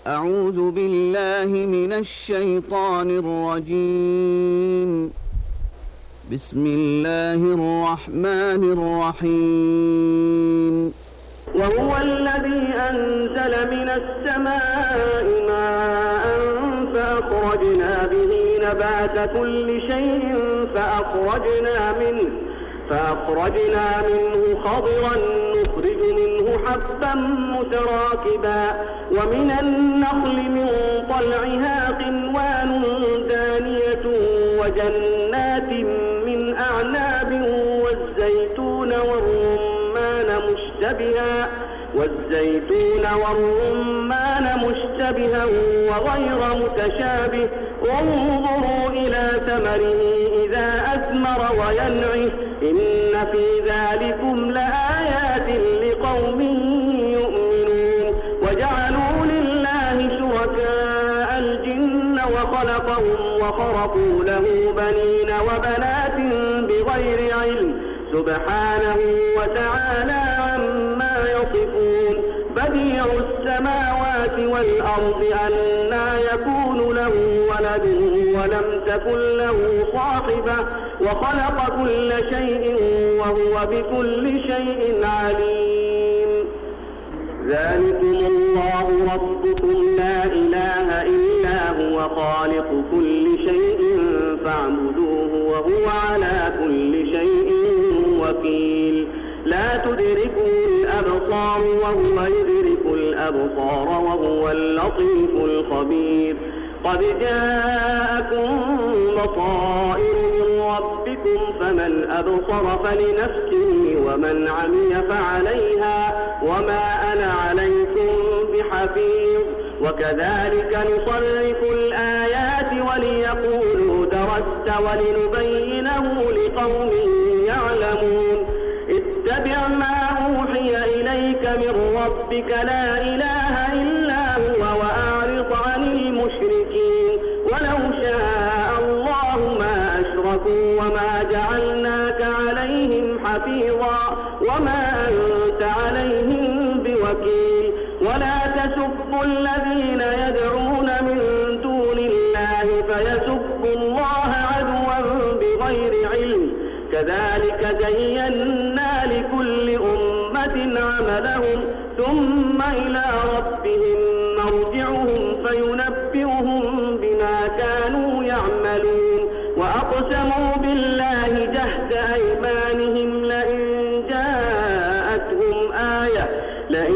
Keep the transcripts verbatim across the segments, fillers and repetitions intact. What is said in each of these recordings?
أعوذ بالله من الشيطان الرجيم. بسم الله الرحمن الرحيم. وهو الذي أنزل من السماء ماء فأخرجنا به نبات كل شيء فأخرجنا منه فأخرجنا منه خضرا نخرج منه حبا متراكبا ومن النخل من طلعها قنوان دانية وجنات من أعناب والزيتون والرمان مشتبها والزيتون والرمان مشتبها وغير متشابه وانظروا إلى ثمره إذا أثمر وينعه إن في ذلكم لآيات لقوم يؤمنون. وجعلوا لله شركاء الجن وخلقهم وخرقوا له بنين وبنات بغير علم سبحانه وتعالى عما يصفون. بديع السماوات والأرض أنى يكون له ولد ولم تكن له صاحبة وخلق كل شيء وهو بكل شيء عليم. ذلكم الله ربكم لا إله إلا هو خالق كل شيء فاعبدوه وهو على كل شيء وكيل. لا تدركه الأبصار وهو يدرك الأبصار وهو اللطيف الخبير. قد جاءكم بصائر من ربكم فمن أبصر فلنفسه ومن عمي فعليها وما أنا عليكم بحفيظ. وكذلك نصرف الآيات وليقولوا درست ولنبينه لقوم يعلمون. اتبع ما أوحي إليك من ربك لا إله إلا هو وأعرض عن المشركين. ولو شاء الله ما أشركوا وما جعلناك عليهم حفيظا وما أنت عليهم بوكيل. ولا تسبوا الذين يدعون من دون الله فيسبوا الله عدوا بغير علم كذلك زينا لكل أمة عملهم ثم إلى ربهم مرجعهم فينبئهم بما كانوا يعملون. وأقسموا بالله جهد أيمانهم لئن جاءتهم آية لئن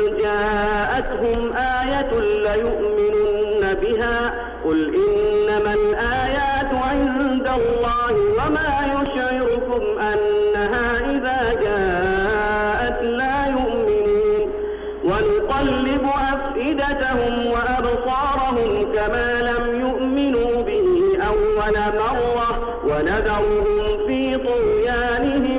جاءتهم آية ليؤمنن بها قل إنما الآيات عند الله وما يشعركم أنها إذا جاءت لا يؤمنون. ونقلب أفئدتهم وأبصارهم كما لم يؤمنوا به أول مرة ونذرهم في طغيانهم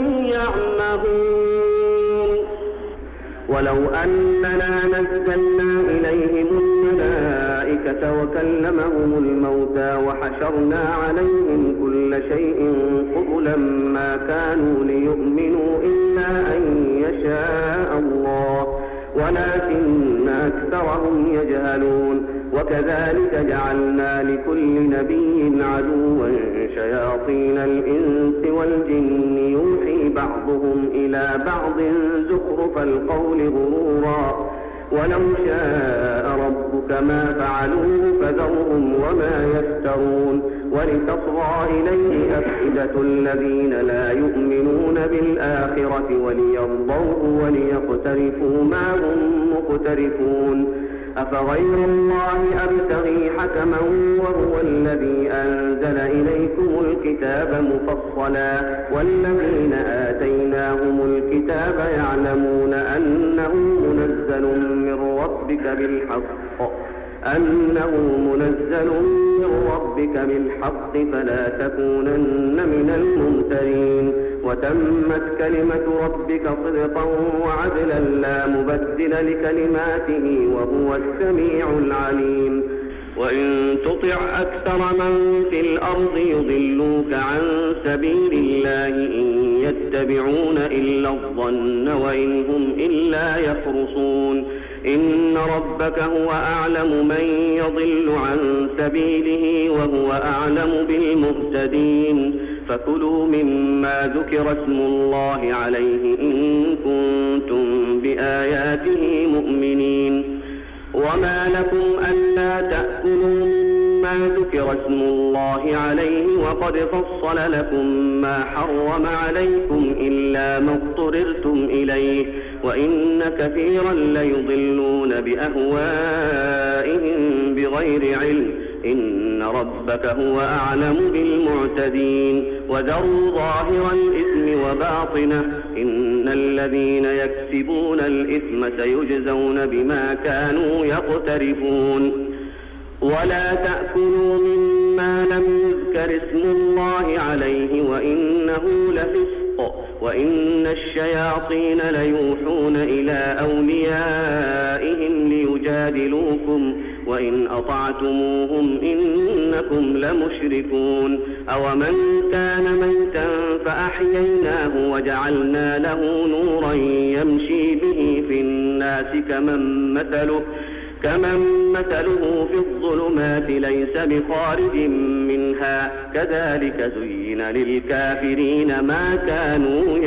يعمهون. ولو أننا نزلنا إليهم الملائكة وكلمهم الموتى وحشرنا عليهم كل شيء قبلا ما كانوا ليؤمنوا إلا أن يشاء الله ولكن أكثرهم يجهلون. وكذلك جعلنا لكل نبي عدوا شياطين الإنس والجن يوحي بعضهم إلى بعض زخرف القول غرورا. ولو شاء ربك ما فعلوه فذرهم وما يفترون. ولتصغى إليه أفئدة الذين لا يؤمنون بالآخرة وليرضوه وليقترفوا ما هم مقترفون. أفغير الله أبتغي حكما وهو الذي أنزل إليكم الكتاب مفصلا والذين آتيناهم الكتاب يعلمون أنه منزل من ربك بالحق أنه منزل من ربك بالحق فلا تكونن من الممترين. وتمت كلمة ربك صدقا وعدلا لا مبدل لكلماته وهو السميع العليم. وإن تطع أكثر من في الأرض يضلوك عن سبيل الله إن يتبعون إلا الظن وإن هم إلا يخرصون. إن ربك هو أعلم من يضل عن سبيله وهو أعلم بالمهتدين فكلوا مما ذكر اسم الله عليه إن كنتم بآياته مؤمنين وما لكم ألا تأكلوا مما ذكر اسم الله عليه وقد فصل لكم ما حرم عليكم إلا ما اضطررتم إليه وإن كثيرا ليضلون بأهوائهم بغير علم إن ربك هو أعلم بالمعتدين وذروا ظاهر الإثم وباطنه إن الذين يكسبون الإثم سيجزون بما كانوا يقترفون ولا تأكلوا مما لم يذكر اسم الله عليه وإنه لفسق وإن الشياطين ليوحون إلى أوليائهم ليجادلوكم وإن أطعتموهم إنكم لمشركون أومن كان ميتا فأحييناه وجعلنا له نورا يمشي به في الناس كمن مثله كمن مثله في الظلمات ليس بخارج منها كذلك زين للكافرين ما كانوا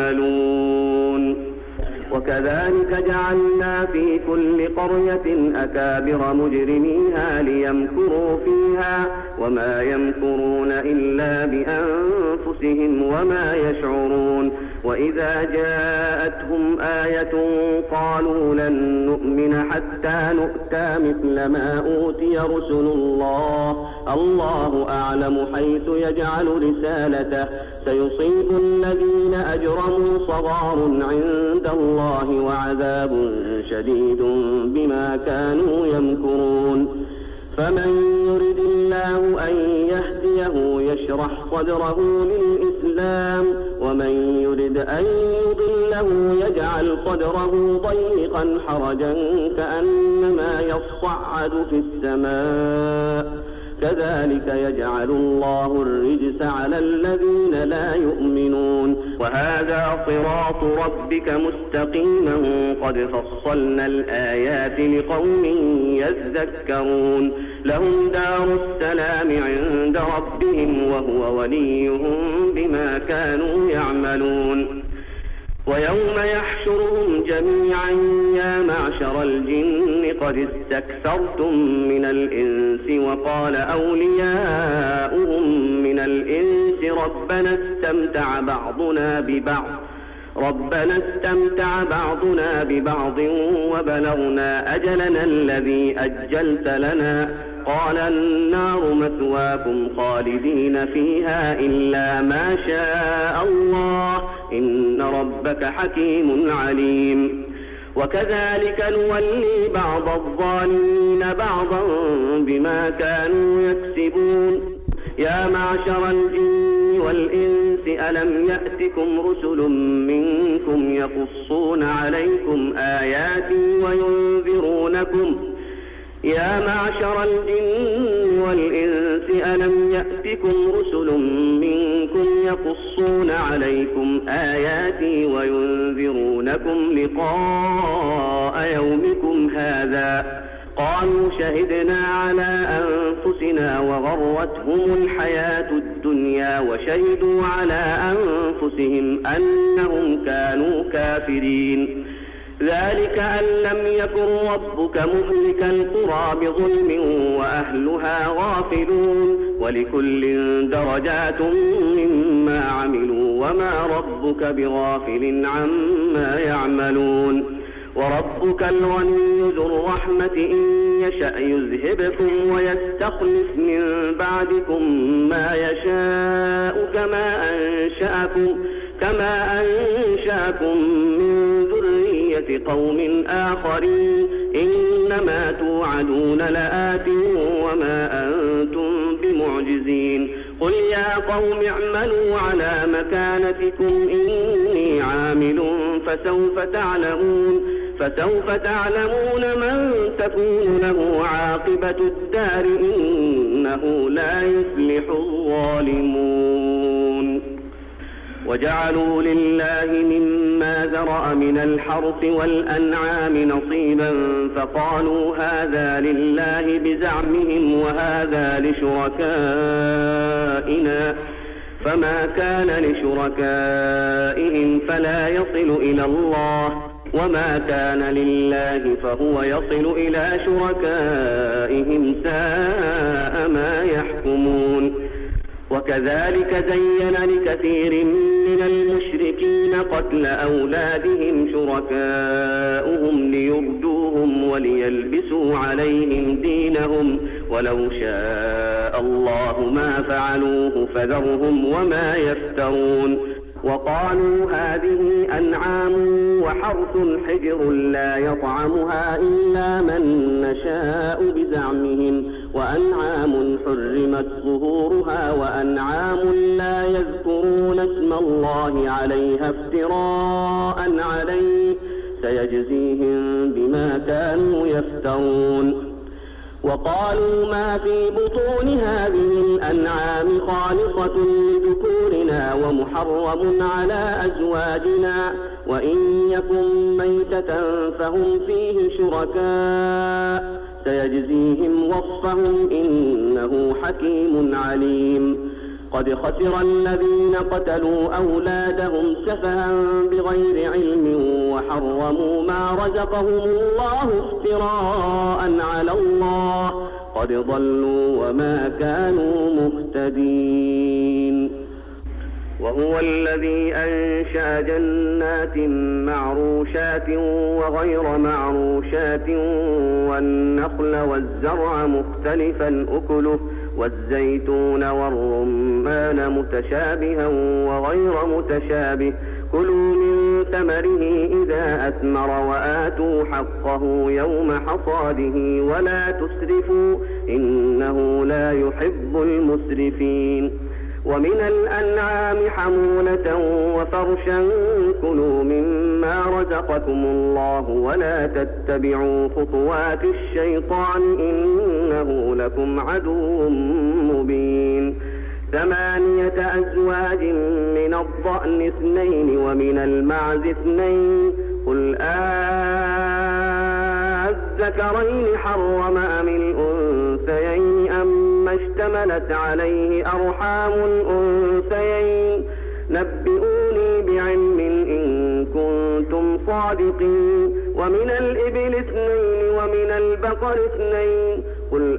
يعملون وكذلك جعلنا في كل قرية أكابر مجرميها ليمكروا فيها وما يمكرون إلا بأنفسهم وما يشعرون وإذا جاءتهم آية قالوا لن نؤمن حتى نؤتى مثل ما أوتي رسل الله الله أعلم حيث يجعل رسالته سيصيب الذين أجرموا صغار عند الله وعذاب شديد بما كانوا يمكرون فمن يرد الله أن يهديه يشرح صدره للإسلام ومن يرد أن يضله يجعل صدره ضيقا حرجا كأنما يصعد في السماء كذلك يجعل الله الرجس على الذين لا يؤمنون وهذا صراط ربك مستقيما قد فصلنا الآيات لقوم يذكرون لهم دار السلام عند ربهم وهو وليهم بما كانوا يعملون ويوم يحشرهم جميعا يا معشر الجن قد استكثرتم من الإنس وقال أولياؤهم من الإنس ربنا استمتع بعضنا ببعض ربنا استمتع بعضنا ببعض وبلغنا أجلنا الذي أجلت لنا قال النار مثواكم خالدين فيها إلا ما شاء الله إن ربك حكيم عليم وكذلك نولي بعض الظالمين بعضا بما كانوا يكسبون يا معشر الجن والإنس ألم يأتكم رسل منكم يقصون عليكم آياتي وينذرونكم يا معشر الجن والإنس ألم يأتكم رسل منكم يقصون عليكم آياتي وينذرونكم لقاء يومكم هذا قالوا شهدنا على أنفسنا وغرتهم الحياة الدنيا وشهدوا على أنفسهم أنهم كانوا كافرين ذلك أن لم يكن ربك مهلك القرى بظلم وأهلها غافلون ولكل درجات مما عملوا وما ربك بغافل عما يعملون وربك الغني ذو الرحمة إن يشأ يذهبكم ويستخلف من بعدكم ما يشاء كما أنشأكم كما أنشأكم من ذرية قوم آخرين إنما توعدون لآت وما أنتم بمعجزين قل يا قوم اعملوا على مكانتكم إني عامل فسوف تعلمون فسوف تعلمون من تكون له عاقبة الدار إنه لا يفلح الظالمون وجعلوا لله مما ذرأ من الحرث والأنعام نصيبا فقالوا هذا لله بزعمهم وهذا لشركائنا فما كان لشركائهم فلا يصل إلى الله وما كان لله فهو يصل إلى شركائهم ساء ما يحكمون. وكذلك زين لكثير من المشركين قتل أولادهم شركاؤهم ليردوهم وليلبسوا عليهم دينهم ولو شاء الله ما فعلوه فذرهم وما يفترون. وقالوا هذه أنعام وحرث حجر لا يطعمها إلا من نشاء بزعمهم وأنعام حرمت ظهورها وأنعام لا يذكرون اسم الله عليها افتراء عليه سيجزيهم بما كانوا يفترون. وقالوا ما في بطون هذه الأنعام خالصة لذكورنا ومحرم على أزواجنا وإن يكن ميتة فهم فيه شركاء سيجزيهم وصفهم إنه حكيم عليم. قد خسر الذين قتلوا أولادهم سفها بغير علم وحرموا ما رزقهم الله افتراء على الله قد ضلوا وما كانوا مهتدين. وهو الذي أنشأ جنات معروشات وغير معروشات والنخل والزرع مختلفا أكله والزيتون والرمان متشابها وغير متشابه كلوا من ثمره إذا أثمر وآتوا حقه يوم حصاده ولا تسرفوا إنه لا يحب المسرفين. ومن الأنعام حمولة وفرشا كلوا مما رزقكم الله ولا تتبعوا خطوات الشيطان إنه لكم عدو مبين. ثمانية أزواج من الضأن اثنين ومن المعز اثنين قل أذكرين حرم أم الأنثيين أم اشتملت عليه أرحام الأنثيين نبئوني بعلم إن كنتم صادقين. ومن الإبل اثنين ومن البقر اثنين قل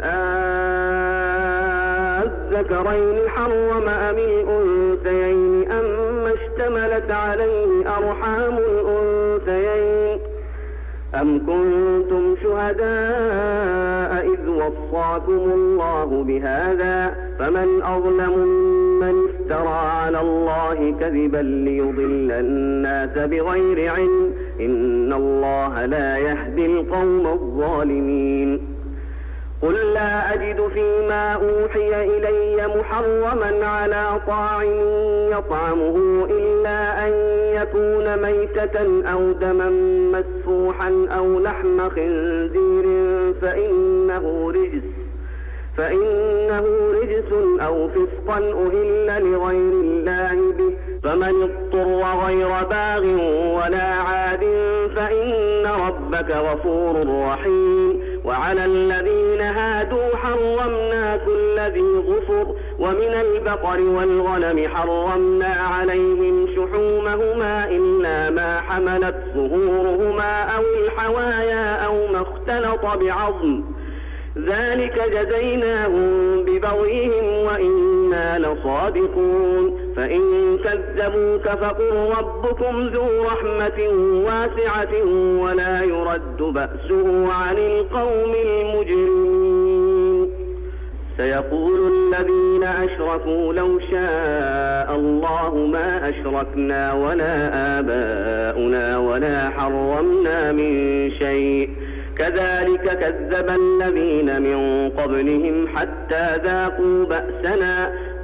أذكرين حرم أم الأنثيين أم اشتملت عليه أرحام الأنثيين أم كنتم شهداء إذ وصاكم الله بهذا فمن أظلم ممن افترى على الله كذبا ليضل الناس بغير علم إن الله لا يهدي القوم الظالمين. قل لا أجد فيما أوحي إلي محرما على طاعم يطعمه إلا أن يكون ميتة أو دما مسفوحا أو لحم خنزير فإنه رجس فإنه رجس أو فسقا أهل لغير الله به فمن اضطر غير باغ ولا عاد فإن ربك غفور رحيم. وعلى الذين هادوا حرمنا كل ذي ظفر ومن البقر والغنم حرمنا عليهم شحومهما إلا ما حملت ظهورهما أو الحوايا أو ما اختلط بعظم ذلك جزيناهم ببغيهم وإنا لصادقون. فإن كذبوك فقل ربكم ذو رحمة واسعة ولا يرد بأسه عن القوم المجرمين. سيقول الذين أشركوا لو شاء الله ما أشركنا ولا آباؤنا ولا حرمنا من شيء كذلك كذب الذين من قبلهم حتى ذاقوا بأسنا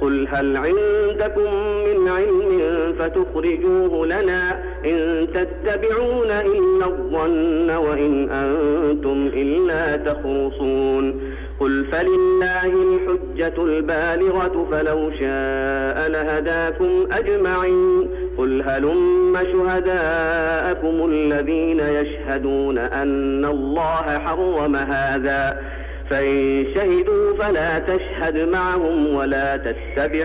قل هل عندكم من علم فتخرجوه لنا إن تتبعون إلا الظن وإن أنتم إلا تخرصون قل فلله الحجة البالغة فلو شاء لهداكم أجمعين قل هلم شهداءكم الذين يشهدون أن الله حرم هذا فإن شهدوا فلا تشهد معهم ولا تتبع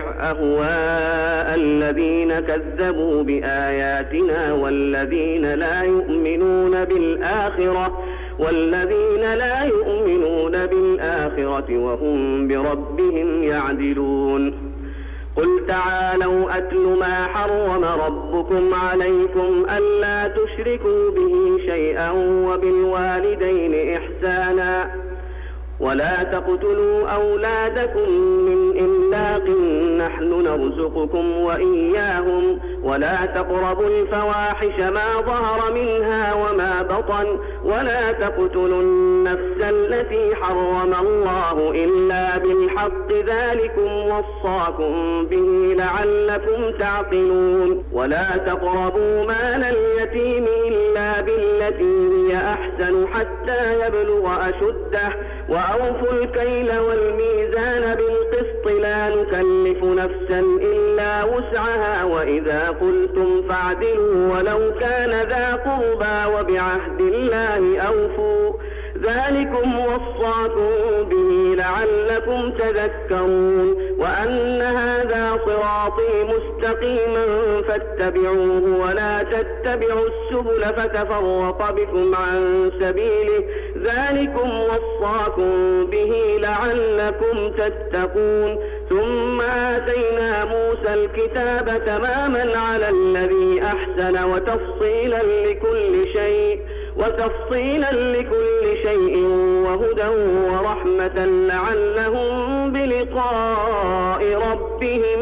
أهواء الذين كذبوا بآياتنا والذين لا يؤمنون بالآخرة والذين لا يؤمنون بالآخرة وهم بربهم يعدلون قل تعالوا أتل ما حرم ربكم عليكم ألا تشركوا به شيئا وبالوالدين إحسانا ولا تقتلوا أولادكم من إملاق نحن نرزقكم وإياهم ولا تقربوا الفواحش ما ظهر منها وما بطن ولا تقتلوا النفس التي حرم الله إلا بالحق ذلكم وصاكم به لعلكم تعقلون ولا تقربوا مال اليتيم إلا بالتي هي أحسن حتى يبلغ أشده وأوفوا الكيل والميزان بالقسط لا نكلف نفسا إلا وسعها وإذا قلتم فاعدلوا ولو كان ذا قربى وبعهد الله أوفوا ذلكم وصاكم به لعلكم تذكرون وأن هذا صراطي مستقيما فاتبعوه ولا تتبعوا السبل فتفرق بكم عن سبيله ذلكم وصاكم به لعلكم تتقون ثم آتينا موسى الكتاب تماما على الذي أحسن وتفصيلا لكل شيء وتفصيلا لكل شيء وهدى ورحمة لعلهم بلقاء ربهم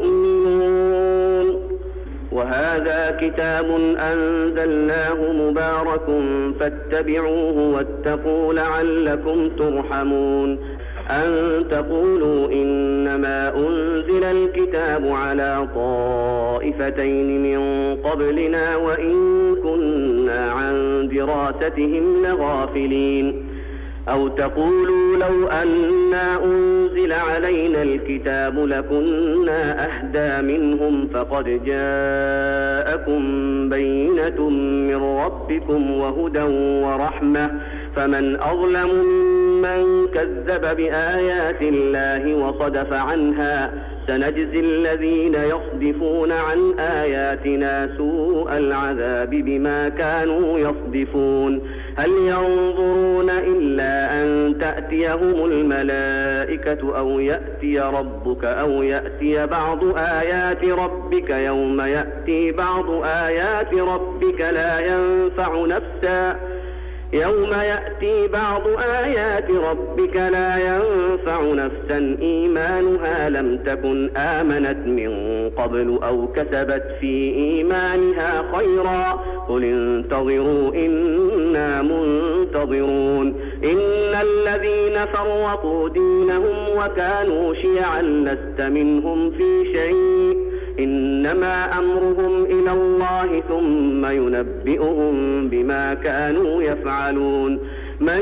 يؤمنون وهذا كتاب أنزلناه مبارك فاتبعوه واتقوا لعلكم ترحمون أن تقولوا إنما أنزل الكتاب على طائفتين من قبلنا وإن كنا عن دراستهم لغافلين أو تقولوا لو أنا أنزل علينا الكتاب لكنا أهدى منهم فقد جاءكم بينة من ربكم وهدى ورحمة فمن أظلم ممن كذب بآيات الله وصدف عنها سنجزي الذين يصدفون عن آياتنا سوء العذاب بما كانوا يصدفون هل ينظرون إلا أن تأتيهم الملائكة أو يأتي ربك أو يأتي بعض آيات ربك يوم يأتي بعض آيات ربك لا ينفع نفسا يوم يأتي بعض آيات ربك لا ينفع نفسا إيمانها لم تكن آمنت من قبل أو كسبت في إيمانها خيرا قل انتظروا إنا منتظرون إن الذين فرقوا دينهم وكانوا شيعا لست منهم في شيء إنما أمرهم إلى الله ثم ينبئهم بما كانوا يفعلون من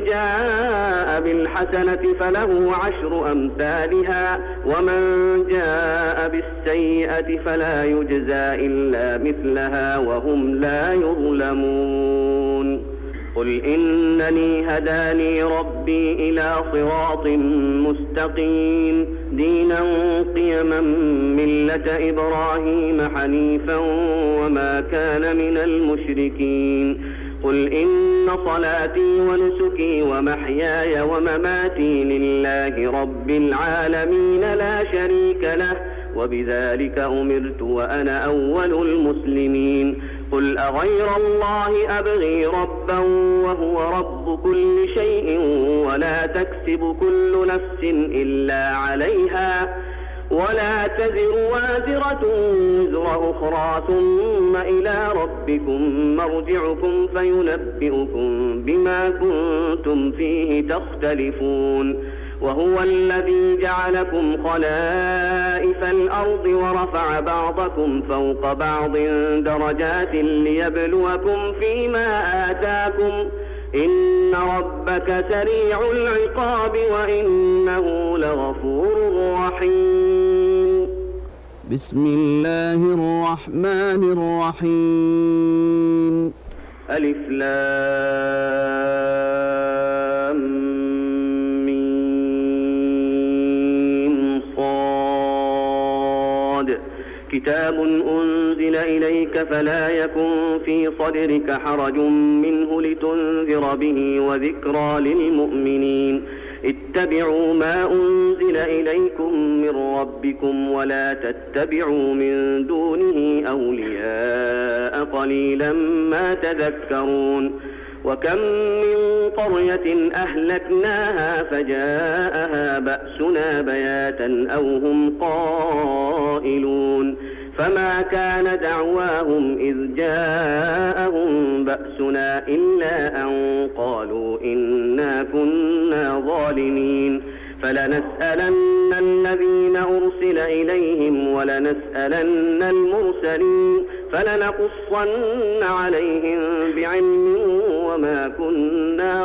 جاء بالحسنة فله عشر أمثالها ومن جاء بالسيئة فلا يجزى إلا مثلها وهم لا يظلمون قل إنني هداني ربي إلى صراط مستقيم دينا قيما ملة إبراهيم حنيفا وما كان من المشركين قل إن صلاتي ونسكي ومحياي ومماتي لله رب العالمين لا شريك له وبذلك أمرت وأنا أول المسلمين قل أغير الله أبغي ربا وهو رب كل شيء ولا تكسب كل نفس إلا عليها ولا تزر وازرة وزر أخرى ثم إلى ربكم مرجعكم فينبئكم بما كنتم فيه تختلفون وهو الذي جعلكم خلائف الأرض ورفع بعضكم فوق بعض درجات ليبلوكم فيما آتاكم إن ربك سريع العقاب وإنه لغفور رحيم. بسم الله الرحمن الرحيم. ألف لام ميم صاد كتاب أنزل إليك فلا يكن في صدرك حرج منه لتنذر به وذكرى للمؤمنين. اتبعوا ما أنزل إليكم من ربكم ولا تتبعوا من دونه أولياء قليلا ما تذكرون. وكم من قرية أهلكناها فجاءها بأسنا بياتا أو هم قائلون فما كان دعواهم إذ جاءهم بأسنا إلا أن قالوا إنا كنا ظالمين. فلنسألن الذين أرسل إليهم ولنسألن المرسلين فلنقصن عليهم بعلم وما كنا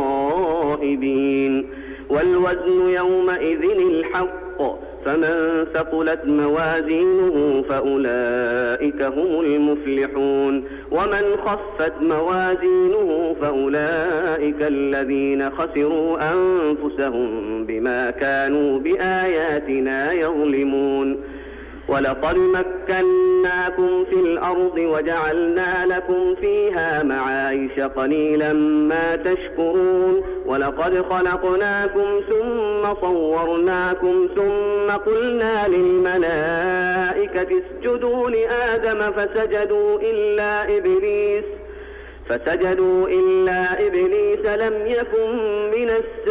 غائبين. والوزن يومئذ الحق فمن ثقلت موازينه فأولئك هم المفلحون ومن خفت موازينه فأولئك الذين خسروا أنفسهم بما كانوا بآياتنا يظلمون. ولقد مكناكم في الأرض وجعلنا لكم فيها معايش قليلا ما تشكرون. ولقد خلقناكم ثم صورناكم ثم قلنا للملائكة اسجدوا لآدم فسجدوا إلا إبليس فسجدوا إلا إبليس لم يكن من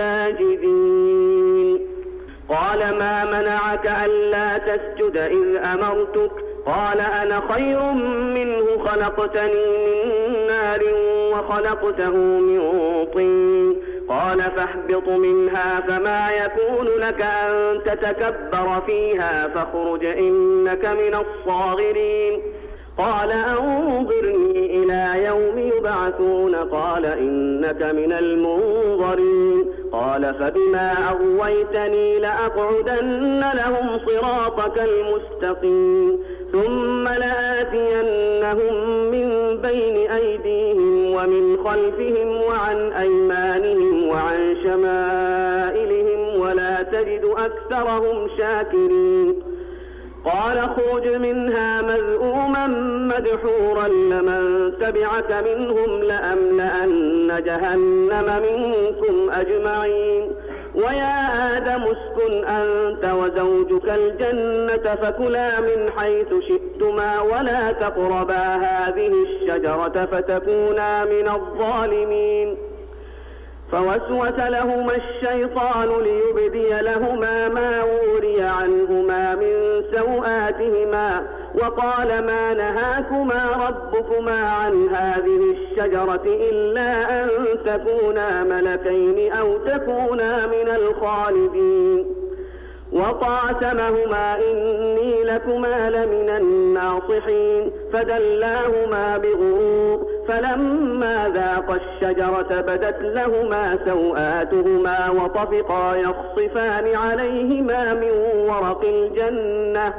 الساجدين. قال ما منعك ألا تسجد إذ أمرتك؟ قال أنا خير منه خلقتني من نار وخلقته من طين. قال فاهبط منها فما يكون لك أن تتكبر فيها فاخرج إنك من الصاغرين. قال أنظرني إلى يوم يبعثون. قال إنك من المنظرين. قال فبما أغويتني لأقعدن لهم صراطك المستقيم ثم لآتينهم من بين أيديهم ومن خلفهم وعن أيمانهم وعن شمائلهم ولا تجد أكثرهم شاكرين. قال اخرج منها مذءوما مدحورا لمن تبعك منهم لأملأن جهنم منكم أجمعين. ويا آدم اسكن أنت وزوجك الجنة فكلا من حيث شئتما ولا تقربا هذه الشجرة فتكونا من الظالمين. فوسوس لهما الشيطان ليبدي لهما ما وري عنهما من سوآتهما وقال ما نهاكما ربكما عن هذه الشجرة إلا أن تكونا ملكين أو تكونا من الخالدين. وقاسمهما إني لكما لمن الناصحين فدلاهما بغرور فلما ذاقا الشجرة بدت لهما سوآتهما وطفقا يخصفان عليهما من ورق الجنة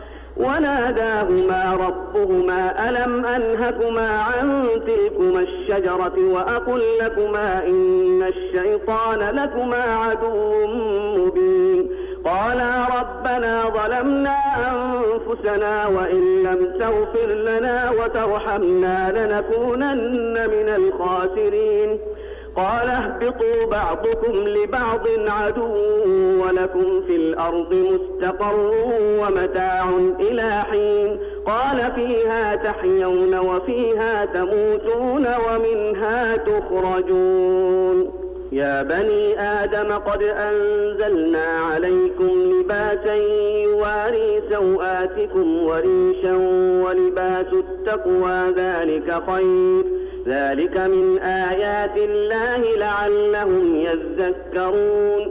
وناداهما ربهما ألم أنهكما عن تلكما الشجرة وأقل لكما إن الشيطان لكما عدو مبين. قالا ربنا ظلمنا أنفسنا وإن لم تغفر لنا وترحمنا لنكونن من الخاسرين. قال اهبطوا بعضكم لبعض عدو ولكم في الأرض مستقر ومتاع إلى حين. قال فيها تحيون وفيها تموتون ومنها تخرجون. يا بني آدم قد أنزلنا عليكم لباسا يواري سوآتكم وريشا ولباس التقوى ذلك خير ذلك من آيات الله لعلهم يذكرون.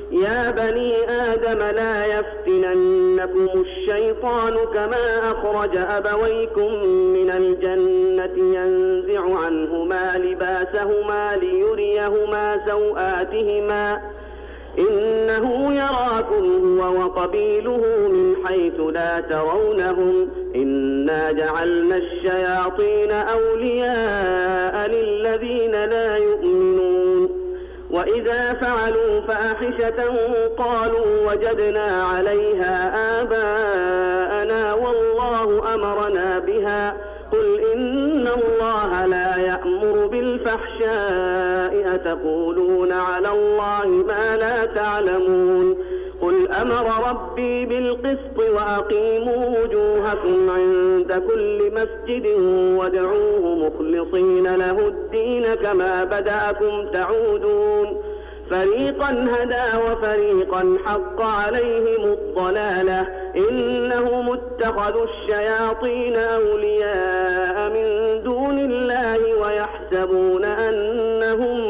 يا بني آدم لا يفتننكم الشيطان كما أخرج أبويكم من الجنة ينزع عنهما لباسهما ليريهما سوآتهما إنه يراكم هو وقبيله من حيث لا ترونهم إنا جعلنا الشياطين أولياء للذين لا يؤمنون وإذا فعلوا فاحشة قالوا وجدنا عليها آباءنا والله أمرنا بها قل إن الله لا يأمر بالفحشاء أتقولون على الله ما لا تعلمون قل أمر ربي بالقسط وأقيموا وجوهكم عند كل مسجد وادعوه مخلصين له الدين كما بدأكم تعودون فريقا هدى وفريقا حق عليهم الضلالة إنهم اتخذوا الشياطين أولياء من دون الله ويحسبون أنهم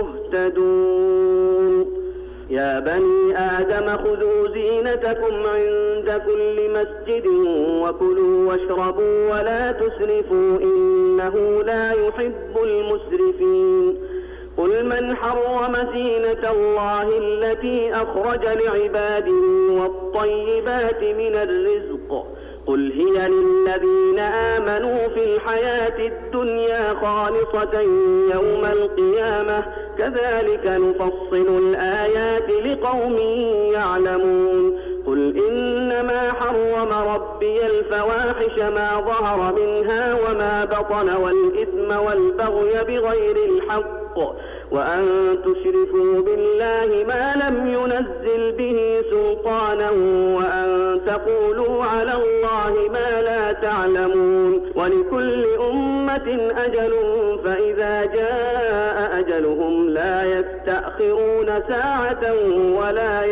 مهتدون يا بني آدم خذوا زينتكم عند كل مسجد وكلوا واشربوا ولا تسرفوا إنه لا يحب المسرفين قل من حرم زينة الله التي أخرج لعباده والطيبات من الرزق قل هي للذين آمنوا في الحياة الدنيا خالصة يوم القيامة كذلك نفصل الآيات لقوم يعلمون قل إنما حرم ربي الفواحش ما ظهر منها وما بطن والإثم والبغي بغير الحق وأن تشركوا بالله ما لم ينزل به سلطانا وأن تقولوا على الله ما لا تعلمون ولكل أمة أجل فإذا جاء أجلهم لا يستأخرون ساعة ولا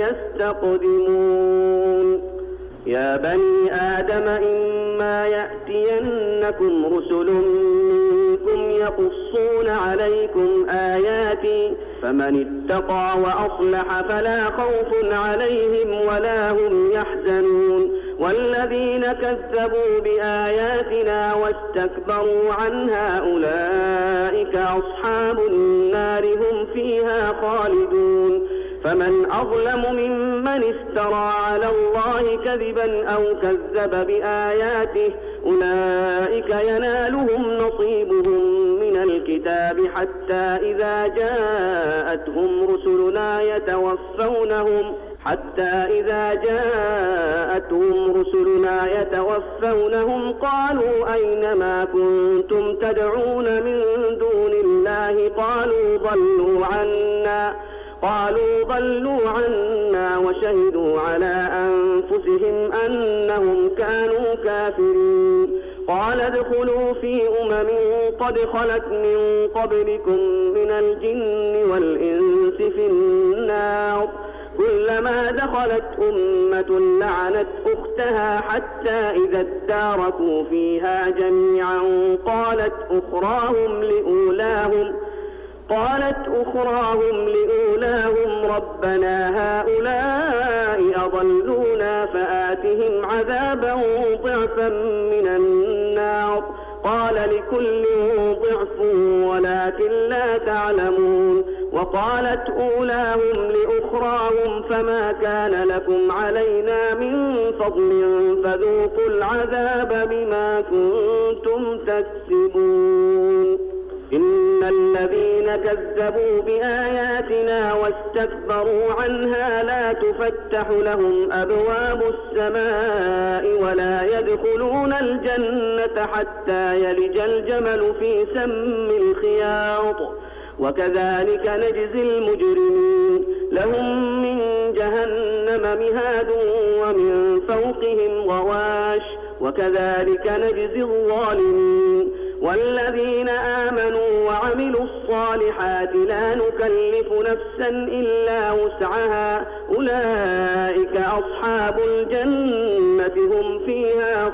يستقدمون يا بني آدم إما يأتينكم رسل منكم يقصون عليكم آياتي فمن اتقى وأصلح فلا خوف عليهم ولا هم يحزنون والذين كذبوا بآياتنا واستكبروا عنها أولئك أصحاب النار هم فيها خالدون فمن أظلم ممن افترى على الله كذبا أو كذب بآياته أولئك ينالهم نصيبهم من الكتاب حتى إذا جاءتهم رسلنا يتوفونهم حتى إذا جاءتهم رسلنا يتوفونهم قالوا أين ما كنتم تدعون من دون الله قالوا ضلوا عنا قالوا ضلوا عنا وشهدوا على أنفسهم أنهم كانوا كافرين قال ادخلوا في أمم قد خلت من قبلكم من الجن والإنس في النار كلما دخلت أمة لعنت أختها حتى إذا اداركوا فيها جميعا قالت أخراهم لأولاهم قالت أخراهم لأولاهم ربنا هؤلاء أضلونا فآتهم عذابا ضعفا من النار قال لكل ضعف ولكن لا تعلمون وقالت أولاهم لأخراهم فما كان لكم علينا من فضل فذوقوا العذاب بما كنتم تكسبون إن الذين كذبوا بآياتنا واستكبروا عنها لا تفتح لهم أبواب السماء ولا يدخلون الجنة حتى يلج الجمل في سم الخياط وكذلك نجزي المجرمين لهم من جهنم مهاد ومن فوقهم غواش وكذلك نجزي الظالمين والذين آمنوا وعملوا الصالحات لا نكلف نفسا إلا وسعها أولئك أصحاب الجنة هم فيها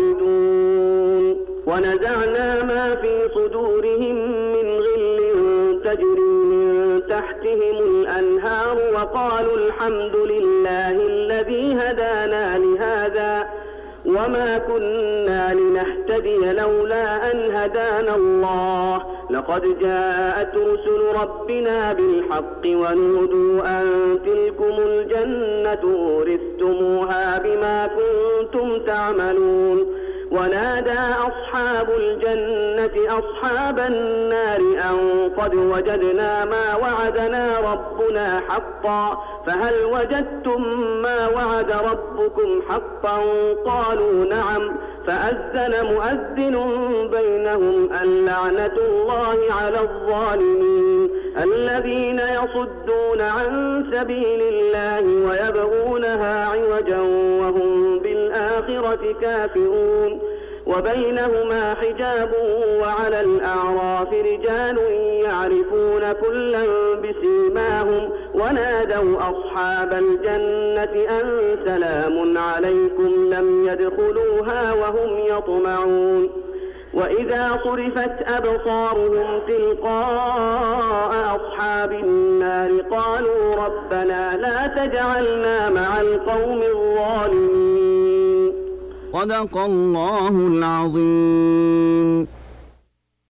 خالدون ونزعنا ما في صدورهم من غل تجري من تحتهم الأنهار وقالوا الحمد لله الذي هدانا لهذا وما كنا لنهتدي لولا أن هدانا الله لقد جاءت رسل ربنا بالحق ونودوا أن تلكم الجنة أورثتموها بما كنتم تعملون ونادى أصحاب الجنة أصحاب النار أن قد وجدنا ما وعدنا ربنا حقا فهل وجدتم ما وعد ربكم حقا قالوا نعم فأذن مؤذن بينهم اللعنة الله على الظالمين الذين يصدون عن سبيل الله ويبغونها عوجا وهم بالآخرة كافرون وبينهما حجاب وعلى الأعراف رجال يعرفون كلا بسيماهم ونادوا أصحاب الجنة أن سلام عليكم لم يدخلوها وهم يطمعون وإذا صرفت أبصارهم تلقاء أصحاب النار قالوا ربنا لا تجعلنا مع القوم الظالمين. صدق الله العظيم.